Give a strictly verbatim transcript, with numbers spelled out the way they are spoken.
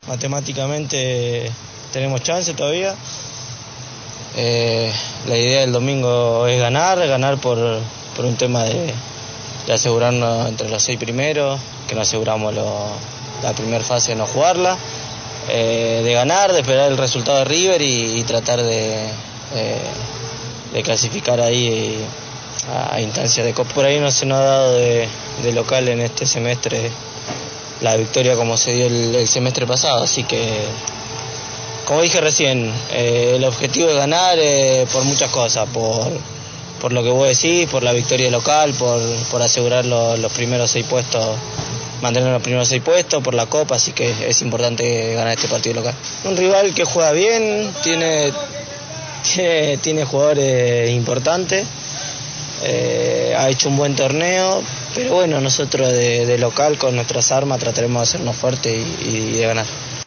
Matemáticamente tenemos chance todavía. Eh, la idea del domingo es ganar, ganar por, por un tema de, de asegurarnos entre los seis primeros, que nos aseguramos lo, la primera fase de no jugarla, eh, de ganar, de esperar el resultado de River y, y tratar de, eh, de clasificar ahí a, a instancia de Copa. Por ahí no se nos ha dado de, de local en este semestre la victoria como se dio el, el semestre pasado, así que, como dije recién, eh, el objetivo es ganar eh, por muchas cosas, por, por lo que vos decís, por la victoria local, por, por asegurar lo, los primeros seis puestos, mantener los primeros seis puestos, por la Copa, así que es importante ganar este partido local. Un rival que juega bien, tiene, tiene, tiene jugadores importantes, eh, ha hecho un buen torneo, pero bueno, nosotros de, de local con nuestras armas trataremos de hacernos fuertes y, y de ganar.